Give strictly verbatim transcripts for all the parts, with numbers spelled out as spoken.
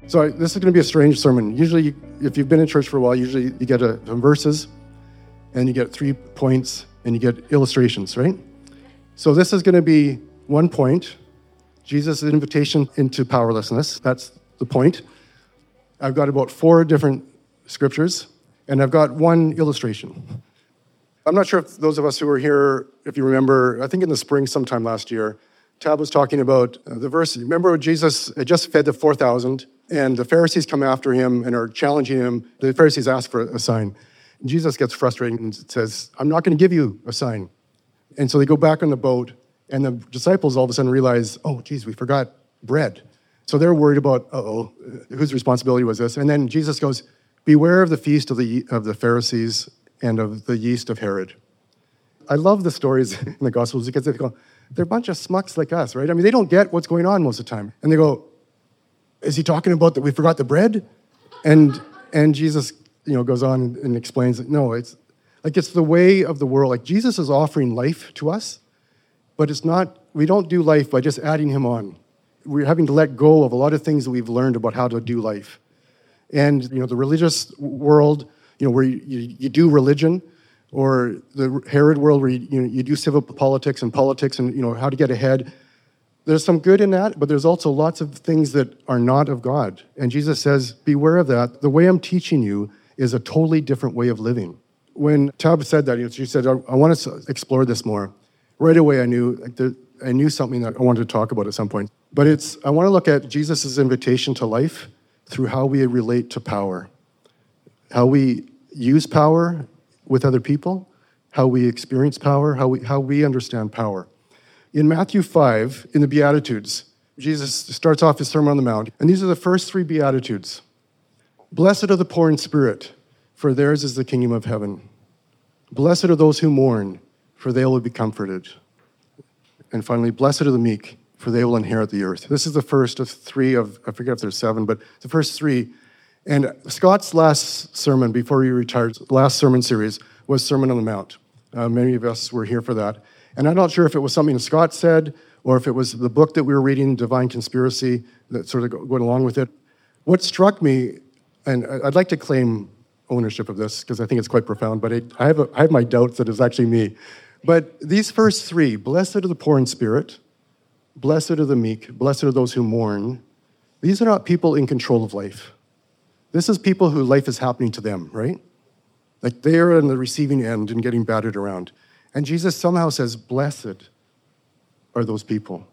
So I, this is going to be a strange sermon. Usually, you, if you've been in church for a while, usually you get a, some verses, and you get three points, and you get illustrations, right? So this is going to be one point, Jesus' invitation into powerlessness. That's the point. I've got about four different scriptures, and I've got one illustration. I'm not sure if those of us who were here, if you remember, I think in the spring sometime last year, Tab was talking about uh, the verse. Remember when Jesus had just fed the four thousand, and the Pharisees come after him and are challenging him. The Pharisees ask for a sign. And Jesus gets frustrated and says, I'm not going to give you a sign. And so they go back on the boat, and the disciples all of a sudden realize, oh, geez, we forgot bread. So they're worried about, uh-oh, whose responsibility was this? And then Jesus goes, beware of the feast of the of the Pharisees and of the yeast of Herod. I love the stories in the Gospels because they go, they're a bunch of smucks like us, right? I mean, they don't get what's going on most of the time. And they go, is he talking about that we forgot the bread? And and Jesus, you know, goes on and explains that, no, it's like it's the way of the world. Like Jesus is offering life to us, but it's not, we don't do life by just adding him on. We're having to let go of a lot of things that we've learned about how to do life. And, you know, the religious world, you know, where you, you, you do religion, or the Herod world where you, you know, you do civil politics and politics and, you know, how to get ahead. There's some good in that, but there's also lots of things that are not of God. And Jesus says, beware of that. The way I'm teaching you is a totally different way of living. When Tab said that, you know, she said, I, I want to explore this more. Right away, I knew like, there, I knew something that I wanted to talk about at some point. But it's I want to look at Jesus' invitation to life through how we relate to power, how we use power with other people, how we experience power, how we how we understand power. In Matthew five, in the Beatitudes, Jesus starts off his Sermon on the Mount, and these are the first three Beatitudes. Blessed are the poor in spirit, for theirs is the kingdom of heaven. Blessed are those who mourn, for they will be comforted. And finally, blessed are the meek, for they will inherit the earth. This is the first of three of, I forget if there's seven, but the first three. And Scott's last sermon before he retired, last sermon series, was Sermon on the Mount. Uh, many of us were here for that. And I'm not sure if it was something Scott said or if it was the book that we were reading, Divine Conspiracy, that sort of went along with it. What struck me, and I'd like to claim ownership of this because I think it's quite profound, but it, I, have a, I have my doubts that it's actually me. But these first three, blessed are the poor in spirit, blessed are the meek, blessed are those who mourn, these are not people in control of life. This is people who life is happening to them, right? Like they're on the receiving end and getting battered around. And Jesus somehow says, blessed are those people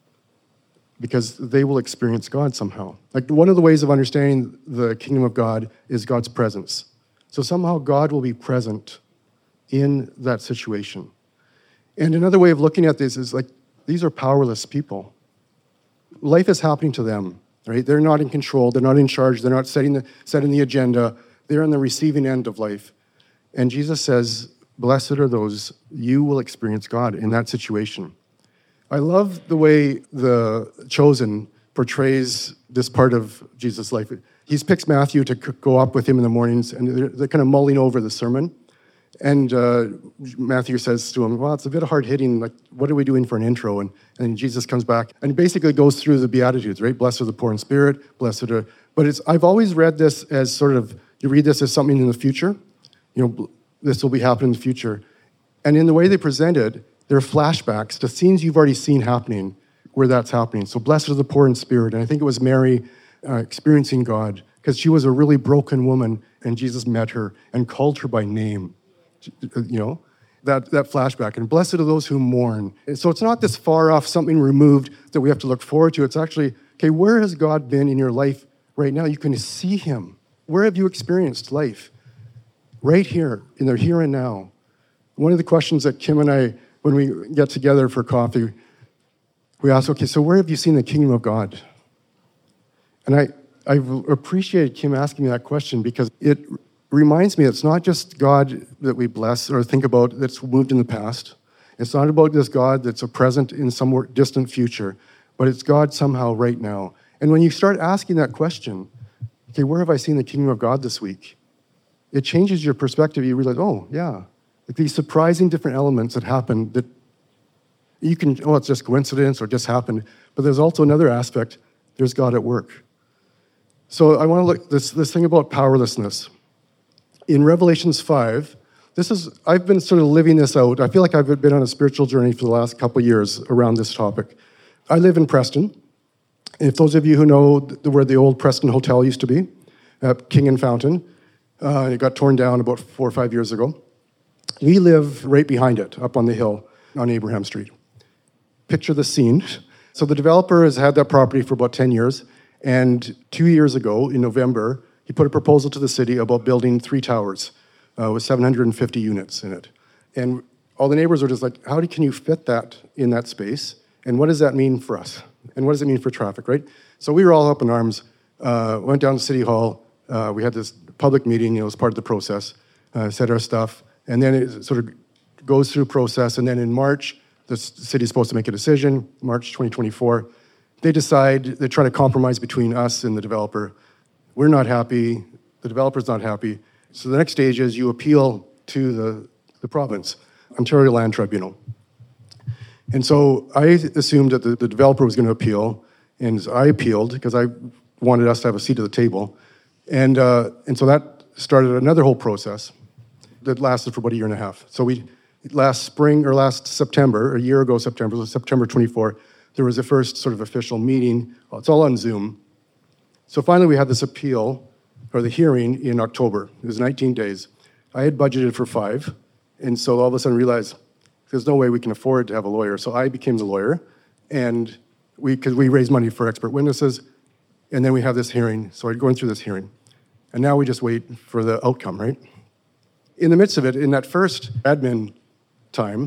because they will experience God somehow. Like one of the ways of understanding the kingdom of God is God's presence. So somehow God will be present in that situation. And another way of looking at this is like, these are powerless people. Life is happening to them, right? They're not in control. They're not in charge. They're not setting the, setting the agenda. They're on the receiving end of life. And Jesus says, blessed are those, you will experience God in that situation. I love the way The Chosen portrays this part of Jesus' life. He picks Matthew to go up with him in the mornings, and they're, they're kind of mulling over the sermon. And uh, Matthew says to him, well, it's a bit hard-hitting. Like, what are we doing for an intro? And, and Jesus comes back and he basically goes through the Beatitudes, right? Blessed are the poor in spirit, blessed are... But it's I've always read this as sort of, you read this as something in the future. You know, this will be happening in the future. And in the way they present it, there are flashbacks to scenes you've already seen happening where that's happening. So blessed are the poor in spirit. And I think it was Mary uh, experiencing God because she was a really broken woman and Jesus met her and called her by name. You know, that, that flashback. And blessed are those who mourn. And so it's not this far off, something removed that we have to look forward to. It's actually, okay, where has God been in your life right now? You can see him. Where have you experienced life? Right here, in the here and now. One of the questions that Kim and I, when we get together for coffee, we ask, okay, so where have you seen the kingdom of God? And I, I appreciated Kim asking me that question because it reminds me it's not just God that we bless or think about that's moved in the past. It's not about this God that's a present in some more distant future, but it's God somehow right now. And when you start asking that question, okay, where have I seen the kingdom of God this week? It changes your perspective. You realize, oh, yeah, like these surprising different elements that happen that you can, oh, it's just coincidence or just happened. But there's also another aspect. There's God at work. So I want to look this this thing about powerlessness. In Revelations five, this is I've been sort of living this out. I feel like I've been on a spiritual journey for the last couple of years around this topic. I live in Preston. If those of you who know where the old Preston Hotel used to be, at King and Fountain, uh, it got torn down about four or five years ago. We live right behind it, up on the hill on Abraham Street. Picture the scene. So the developer has had that property for about ten years, and two years ago, in November, he put a proposal to the city about building three towers uh, with seven hundred fifty units in it. And all the neighbors were just like, how do, can you fit that in that space? And what does that mean for us? And what does it mean for traffic, right? So we were all up in arms, uh, went down to City Hall. Uh, we had this public meeting, you know, as part of the process, uh, said our stuff, and then it sort of goes through process, and then in March, the city's supposed to make a decision, March twenty twenty-four. They decide, they try to compromise between us and the developer. We're not happy, the developer's not happy. So the next stage is you appeal to the, the province, Ontario Land Tribunal. And so I assumed that the, the developer was going to appeal, and I appealed because I wanted us to have a seat at the table. And uh, and so that started another whole process that lasted for about a year and a half. So we, last spring, or last September, a year ago September, so September twenty-fourth, there was the first sort of official meeting. Well, it's all on Zoom. So finally we had this appeal, or the hearing, in October. It was nineteen days. I had budgeted for five, and so all of a sudden realized there's no way we can afford to have a lawyer. So I became the lawyer, and we, because we raised money for expert witnesses, and then we have this hearing. So I'm going through this hearing. And now we just wait for the outcome, right? In the midst of it, in that first admin time,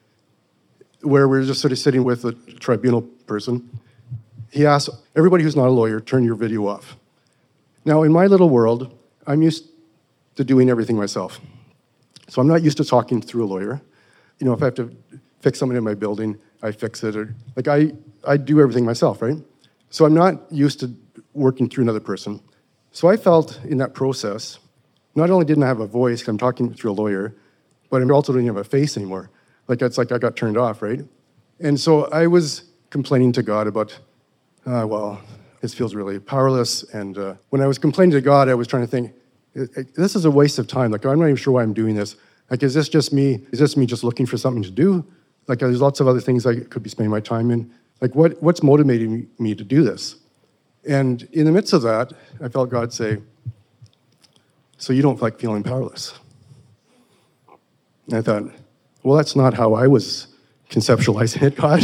where we're just sort of sitting with a tribunal person, he asked, everybody who's not a lawyer, turn your video off. Now, in my little world, I'm used to doing everything myself. So I'm not used to talking through a lawyer. You know, if I have to fix something in my building, I fix it. Or like I, I do everything myself, right? So I'm not used to working through another person. So I felt in that process, not only didn't I have a voice, 'cause I'm talking through a lawyer, but I also didn't have a face anymore. Like it's like I got turned off, right? And so I was complaining to God about, uh, well, this feels really powerless. And uh, when I was complaining to God, I was trying to think, this is a waste of time. Like I'm not even sure why I'm doing this. Like, is this just me? Is this me just looking for something to do? Like, there's lots of other things I could be spending my time in. Like, what what's motivating me to do this? And in the midst of that, I felt God say, so you don't like feeling powerless. And I thought, well, that's not how I was conceptualizing it, God.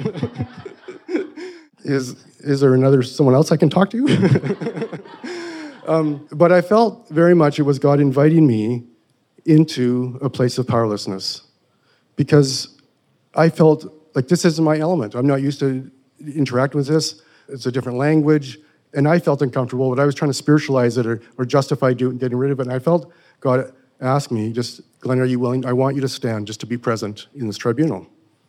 is is there another, someone else I can talk to? um, but I felt very much it was God inviting me into a place of powerlessness, because I felt like this isn't my element. I'm not used to interacting with this. It's a different language, and I felt uncomfortable, but I was trying to spiritualize it or, or justify doing, getting rid of it, and I felt God ask me, just, Glenn, are you willing? I want you to stand just to be present in this tribunal.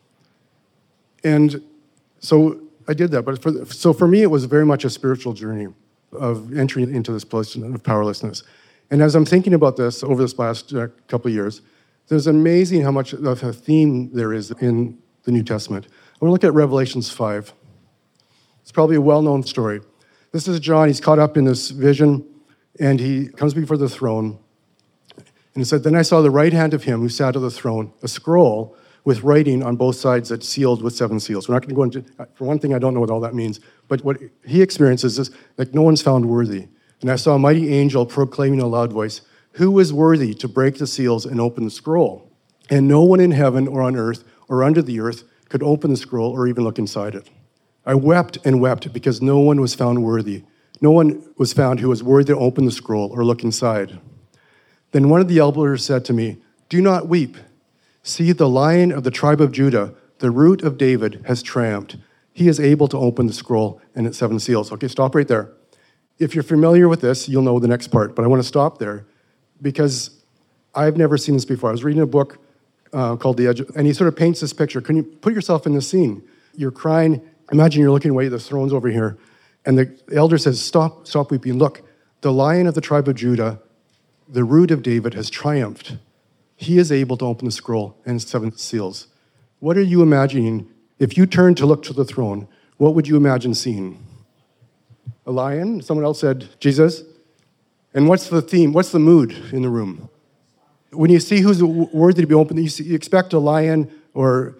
And so I did that, but for, so for me, it was very much a spiritual journey of entering into this place of powerlessness. And as I'm thinking about this over this last uh, couple of years, there's amazing how much of a theme there is in the New Testament. I want to look at Revelations five. It's probably a well-known story. This is John. He's caught up in this vision, and he comes before the throne. And it said, then I saw the right hand of him who sat on the throne, a scroll with writing on both sides that's sealed with seven seals. We're not going to go into, for one thing, I don't know what all that means, but what he experiences is like no one's found worthy. And I saw a mighty angel proclaiming in a loud voice, who is worthy to break the seals and open the scroll? And no one in heaven or on earth or under the earth could open the scroll or even look inside it. I wept and wept because no one was found worthy. No one was found who was worthy to open the scroll or look inside. Then one of the elders said to me, do not weep. See, the Lion of the tribe of Judah, the Root of David, has triumphed. He is able to open the scroll and its seven seals. Okay, stop right there. If you're familiar with this, you'll know the next part, but I want to stop there because I've never seen this before. I was reading a book uh, called The Edge, and he sort of paints this picture. Can you put yourself in the scene? You're crying. Imagine you're looking away, the throne's over here, and the elder says, stop, stop weeping. Look, the Lion of the tribe of Judah, the Root of David, has triumphed. He is able to open the scroll and its seven seals. What are you imagining? If you turned to look to the throne, what would you imagine seeing? A lion. Someone else said Jesus. And what's the theme? What's the mood in the room? When you see who's worthy to be opened, you, see, you expect a lion or...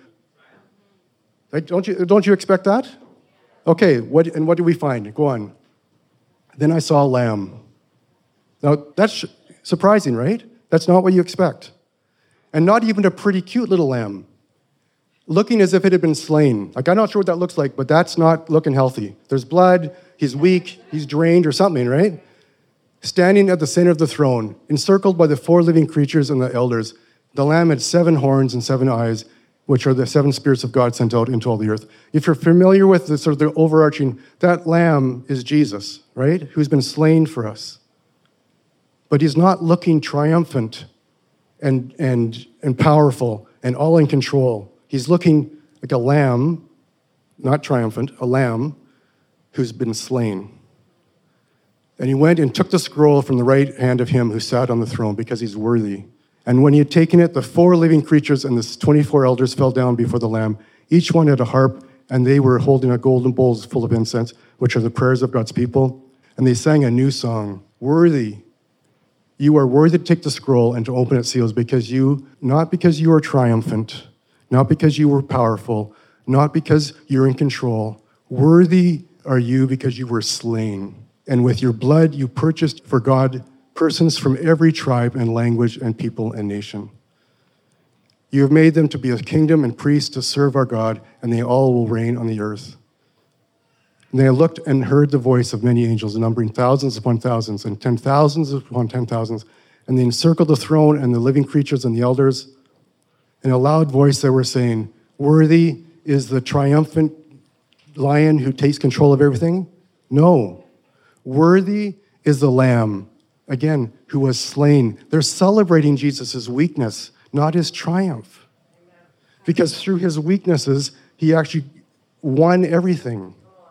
Like, don't you, don't you expect that? Okay, what, and what do we find? Go on. Then I saw a lamb. Now, that's surprising, right? That's not what you expect. And not even a pretty cute little lamb. Looking as if it had been slain. Like, I'm not sure what that looks like, but that's not looking healthy. There's blood, he's weak, he's drained or something, right? Standing at the center of the throne, encircled by the four living creatures and the elders, the lamb had seven horns and seven eyes, which are the seven spirits of God sent out into all the earth. If you're familiar with the sort of the overarching, that lamb is Jesus, right? Who's been slain for us. But he's not looking triumphant and, and, and powerful and all in control. He's looking like a lamb, not triumphant, a lamb who's been slain. And he went and took the scroll from the right hand of him who sat on the throne because he's worthy. And when he had taken it, the four living creatures and the twenty-four elders fell down before the Lamb. Each one had a harp, and they were holding a golden bowls full of incense, which are the prayers of God's people. And they sang a new song, Worthy. You are worthy to take the scroll and to open its seals because you, not because you are triumphant, not because you were powerful, not because you're in control. Worthy are you because you were slain. And with your blood you purchased for God persons from every tribe and language and people and nation. You have made them to be a kingdom and priests to serve our God, and they all will reign on the earth. And they looked and heard the voice of many angels, numbering thousands upon thousands and ten thousands upon ten thousands. And they encircled the throne and the living creatures and the elders. In a loud voice they were saying, Worthy is the triumphant lion who takes control of everything? No. Worthy is the Lamb, again, who was slain. They're celebrating Jesus' weakness, not his triumph. Because through his weaknesses, he actually won everything.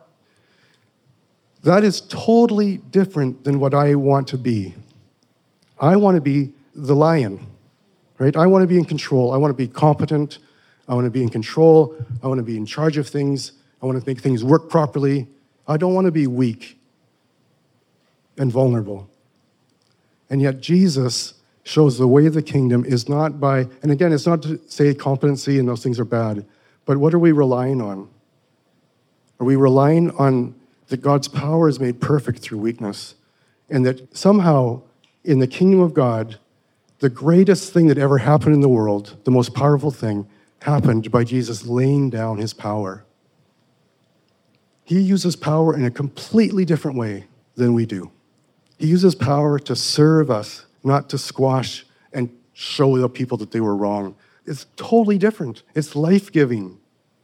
That is totally different than what I want to be. I want to be the lion, right? I want to be in control. I want to be competent. I want to be in control. I want to be in charge of things. I want to make things work properly. I don't want to be weak and vulnerable. And yet Jesus shows the way of the kingdom is not by, and again, it's not to say competency and those things are bad, but what are we relying on? Are we relying on that God's power is made perfect through weakness, and that somehow in the kingdom of God, the greatest thing that ever happened in the world, the most powerful thing, happened by Jesus laying down his power. He uses power in a completely different way than we do. He uses power to serve us, not to squash and show the people that they were wrong. It's totally different. It's life-giving.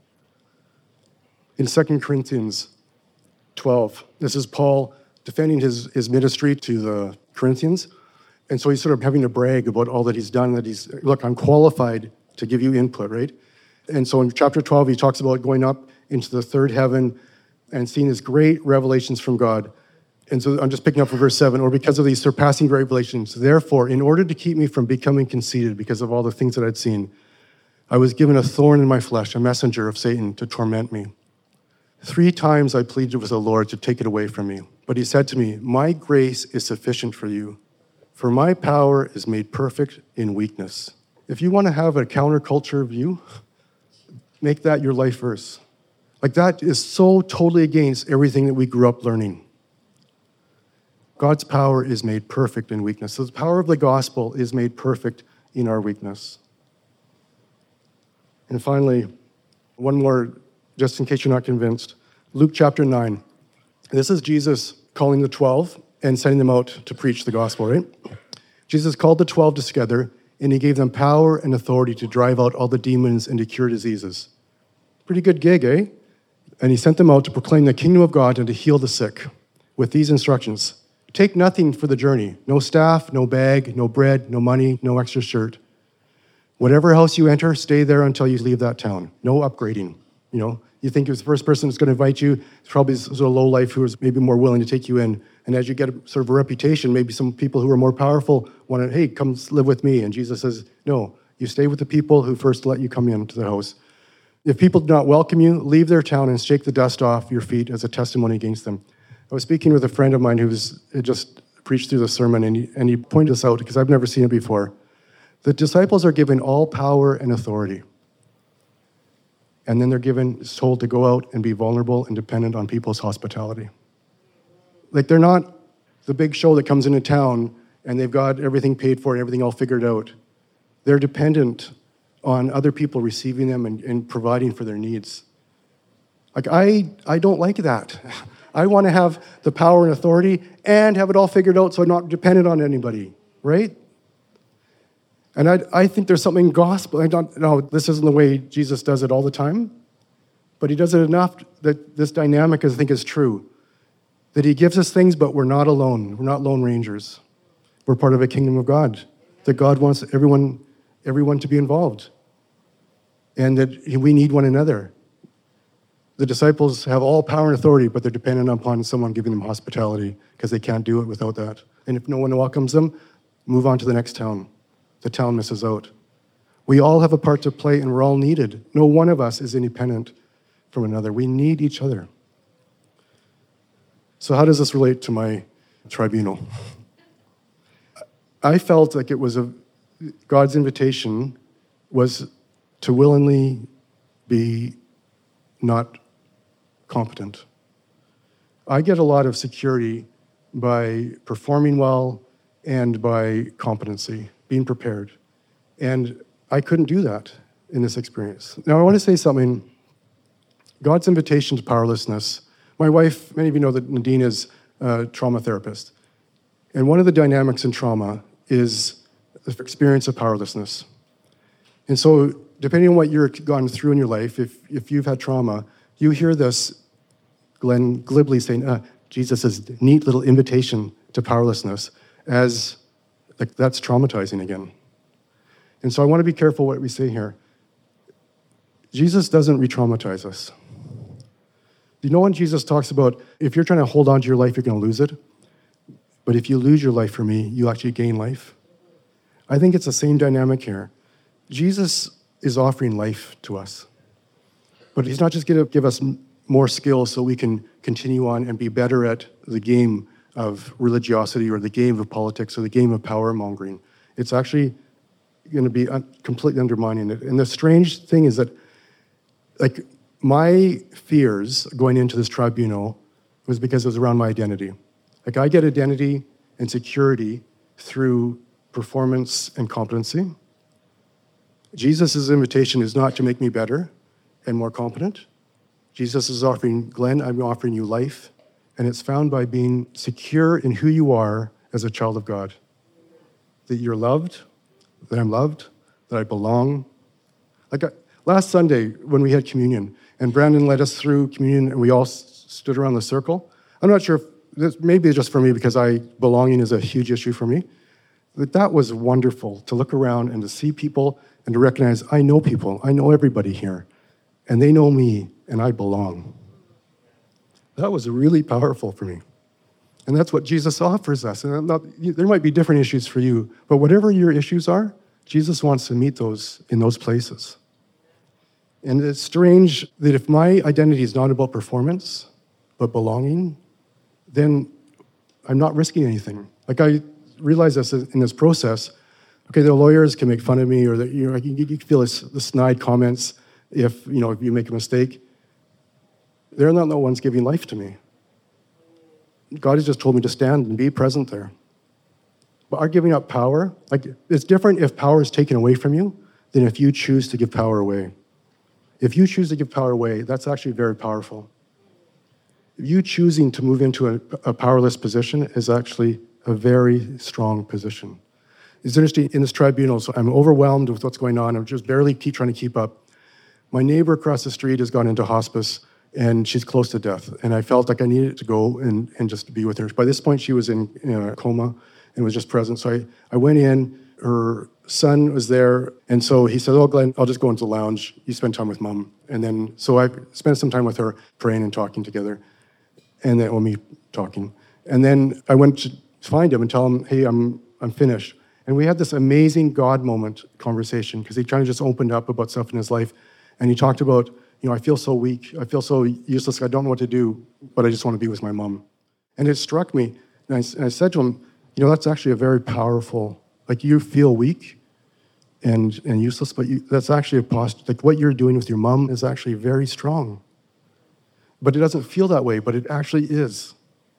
In Second Corinthians twelve, this is Paul defending his, his ministry to the Corinthians. And so he's sort of having to brag about all that he's done, that he's, look, I'm qualified to give you input, right? And so in chapter twelve, he talks about going up into the third heaven and seeing his great revelations from God. And so I'm just picking up from verse seven, or because of these surpassing revelations, therefore, in order to keep me from becoming conceited because of all the things that I'd seen, I was given a thorn in my flesh, a messenger of Satan to torment me. Three times I pleaded with the Lord to take it away from me. But he said to me, my grace is sufficient for you, for my power is made perfect in weakness. If you want to have a counterculture view, make that your life verse. Like that is so totally against everything that we grew up learning. God's power is made perfect in weakness. So the power of the gospel is made perfect in our weakness. And finally, one more, just in case you're not convinced. Luke chapter nine. This is Jesus calling the twelve and sending them out to preach the gospel, right? Jesus called the twelve together, and he gave them power and authority to drive out all the demons and to cure diseases. Pretty good gig, eh? And he sent them out to proclaim the kingdom of God and to heal the sick with these instructions. Take nothing for the journey. No staff, no bag, no bread, no money, no extra shirt. Whatever house you enter, stay there until you leave that town. No upgrading. You know, you think if the first person that's going to invite you, it's probably sort of low life who is maybe more willing to take you in. And as you get a, sort of a reputation, maybe some people who are more powerful want to, hey, come live with me. And Jesus says, no, you stay with the people who first let you come into the house. If people do not welcome you, leave their town and shake the dust off your feet as a testimony against them. I was speaking with a friend of mine who's had just preached through the sermon, and he, and he pointed this out because I've never seen it before. The disciples are given all power and authority. And then they're given, told to go out and be vulnerable and dependent on people's hospitality. Like, they're not the big show that comes into town and they've got everything paid for and everything all figured out. They're dependent on other people receiving them and, and providing for their needs. Like, I, I don't like that. I want to have the power and authority and have it all figured out so I'm not dependent on anybody, right? And I, I think there's something gospel. I don't know, this isn't the way Jesus does it all the time, but he does it enough that this dynamic, I think, is true. That he gives us things, but we're not alone. We're not lone rangers. We're part of a kingdom of God. That God wants everyone, everyone to be involved. And that we need one another. The disciples have all power and authority, but they're dependent upon someone giving them hospitality because they can't do it without that. And if no one welcomes them, move on to the next town. The town misses out. We all have a part to play, and we're all needed. No one of us is independent from another. We need each other. So how does this relate to my tribunal? I felt like it was a God's invitation was to willingly be not competent. I get a lot of security by performing well and by competency, being prepared. And I couldn't do that in this experience. Now, I want to say something. God's invitation to powerlessness. My wife, many of you know that Nadine is a trauma therapist. And one of the dynamics in trauma is the experience of powerlessness. And so, depending on what you've gone through in your life, if, if you've had trauma, you hear this Glenn glibly saying, uh, Jesus' neat little invitation to powerlessness as like that's traumatizing again. And so I want to be careful what we say here. Jesus doesn't re-traumatize us. You know when Jesus talks about if you're trying to hold on to your life, you're going to lose it? But if you lose your life for me, you actually gain life. I think it's the same dynamic here. Jesus is offering life to us. But he's not just going to give us more skills so we can continue on and be better at the game of religiosity or the game of politics or the game of power mongering. It's actually going to be un- completely undermining it. And the strange thing is that, like, my fears going into this tribunal was because it was around my identity. Like, I get identity and security through performance and competency. Jesus' invitation is not to make me better and more competent. Jesus is offering, Glenn, I'm offering you life, and it's found by being secure in who you are as a child of God. That you're loved, that I'm loved, that I belong. Like, I, last Sunday when we had communion, and Brandon led us through communion, and we all s- stood around the circle. I'm not sure if this, maybe it's just for me because I belonging is a huge issue for me. But that was wonderful to look around and to see people and to recognize I know people, I know everybody here, and they know me, and I belong. That was really powerful for me. And that's what Jesus offers us. And I'm not, there might be different issues for you, but whatever your issues are, Jesus wants to meet those in those places. And it's strange that if my identity is not about performance, but belonging, then I'm not risking anything. Like, I realize this in this process. Okay, the lawyers can make fun of me, or that, you know, you, you feel this, the snide comments if you know if you make a mistake. They're not the ones giving life to me. God has just told me to stand and be present there. But our giving up power, like, it's different if power is taken away from you than if you choose to give power away. If you choose to give power away, that's actually very powerful. You choosing to move into a, a powerless position is actually a very strong position. It's interesting, in this tribunal, so I'm overwhelmed with what's going on. I'm just barely keep trying to keep up. My neighbor across the street has gone into hospice, and she's close to death. And I felt like I needed to go and, and just be with her. By this point, she was in, in a coma and was just present. So I, I went in, her son was there, and so he said, oh, Glenn, I'll just go into the lounge. You spend time with mom. And then, so I spent some time with her, praying and talking together, and then, well, me talking. And then I went to find him and tell him, hey, I'm I'm finished. And we had this amazing God moment conversation, because he kind of just opened up about stuff in his life. And he talked about, you know, I feel so weak. I feel so useless. I don't know what to do, but I just want to be with my mom. And it struck me, and I, and I said to him, you know, that's actually a very powerful, like you feel weak and, and useless, but you, that's actually a posture, like what you're doing with your mom is actually very strong. But it doesn't feel that way, but it actually is.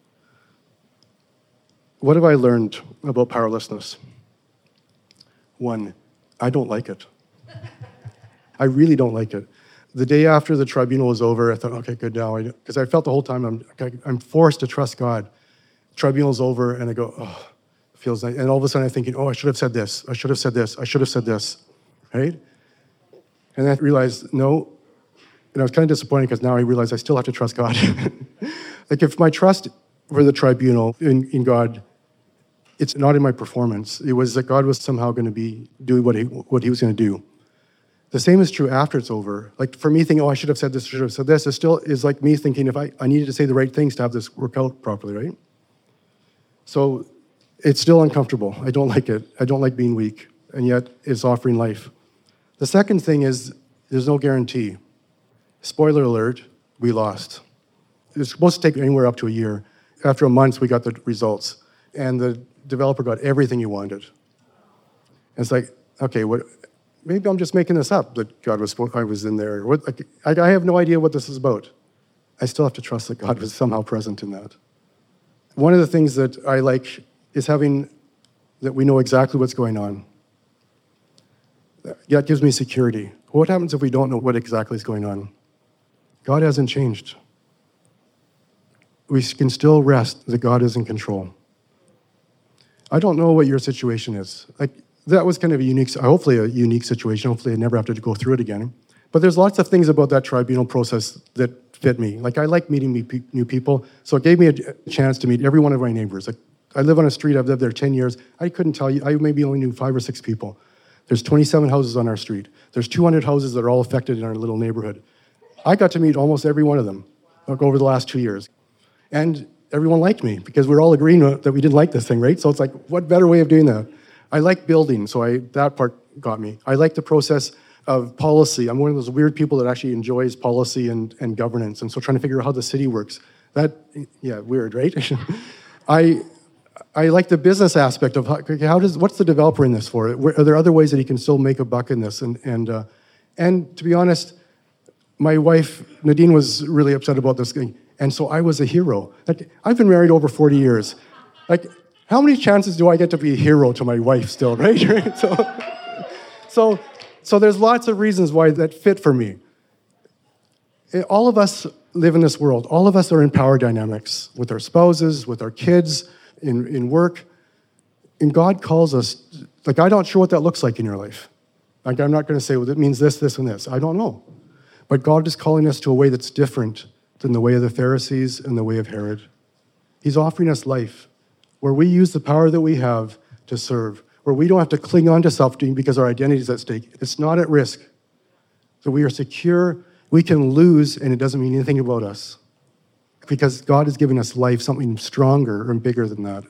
What have I learned about powerlessness? One, I don't like it. I really don't like it. The day after the tribunal was over, I thought, okay, good now. Because I, I felt the whole time I'm, I'm forced to trust God. Tribunal's over, and I go, oh, it feels nice. And all of a sudden I'm thinking, oh, I should have said this. I should have said this. I should have said this, right? And I realized, no. And I was kind of disappointed because now I realize I still have to trust God. Like if my trust for the tribunal in, in God, it's not in my performance. It was that God was somehow going to be doing what he, what he was going to do. The same is true after it's over. Like for me thinking, oh, I should have said this, I should have said this, it still is like me thinking if I, I needed to say the right things to have this work out properly, right? So it's still uncomfortable. I don't like it. I don't like being weak, and yet it's offering life. The second thing is there's no guarantee. Spoiler alert, we lost. It was supposed to take anywhere up to a year. After a month, we got the results, and the developer got everything he wanted. And it's like, okay, what? Maybe I'm just making this up, that God was, I was in there. What, like, I, I have no idea what this is about. I still have to trust that God was somehow present in that. One of the things that I like is having, that we know exactly what's going on. That gives me security. What happens if we don't know what exactly is going on? God hasn't changed. We can still rest that God is in control. I don't know what your situation is. Like, that was kind of a unique, hopefully a unique situation. Hopefully I never have to go through it again. But there's lots of things about that tribunal process that fit me. Like I like meeting new people, so it gave me a chance to meet every one of my neighbors. Like I live on a street, I've lived there ten years. I couldn't tell you, I maybe only knew five or six people. There's twenty-seven houses on our street. There's two hundred houses that are all affected in our little neighborhood. I got to meet almost every one of them like, over the last two years. And everyone liked me because we're all agreeing that we didn't like this thing, right? So it's like, what better way of doing that? I like building, so I, that part got me. I like the process of policy. I'm one of those weird people that actually enjoys policy and, and governance, and so trying to figure out how the city works. That, yeah, weird, right? I I like the business aspect of how, how does, what's the developer in this for? Are there other ways that he can still make a buck in this? And and uh, and to be honest, my wife, Nadine, was really upset about this thing, and so I was a hero. Like, I've been married over forty years. Like, how many chances do I get to be a hero to my wife still, right? so, so, so there's lots of reasons why that fit for me. All of us live in this world. All of us are in power dynamics with our spouses, with our kids, in, in work. And God calls us, like, I'm not sure what that looks like in your life. Like, I'm not going to say, well, it means this, this, and this. I don't know. But God is calling us to a way that's different than the way of the Pharisees and the way of Herod. He's offering us life, where we use the power that we have to serve, where we don't have to cling on to something because our identity is at stake. It's not at risk. So we are secure. We can lose, and it doesn't mean anything about us because God is giving us life, something stronger and bigger than that.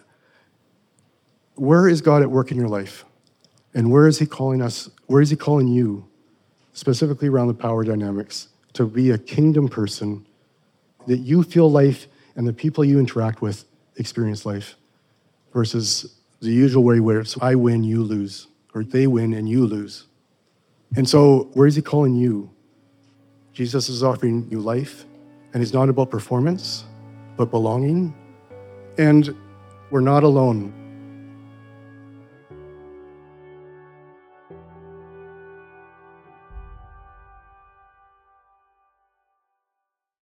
Where is God at work in your life? And where is he calling us? Where is he calling you, specifically around the power dynamics, to be a kingdom person, that you feel life and the people you interact with experience life? Versus the usual way where it's I win, you lose, or they win and you lose. And so where is he calling you? Jesus is offering you life, and it's not about performance, but belonging. And we're not alone.